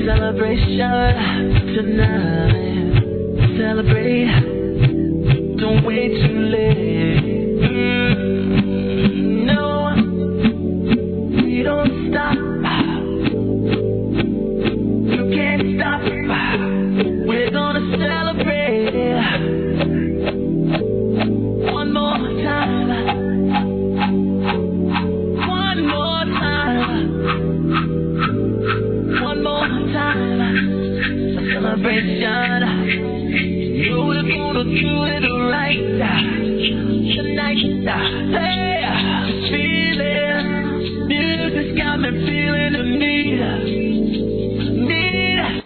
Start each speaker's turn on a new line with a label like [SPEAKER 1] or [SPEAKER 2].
[SPEAKER 1] celebration tonight. Celebrate, don't wait too late. No, we don't stop. You can't stop. We're gonna celebrate one more time. One more time. One more time. Celebration. You're gonna do it right tonight. Hey, just feel it. Music's got me feeling the need.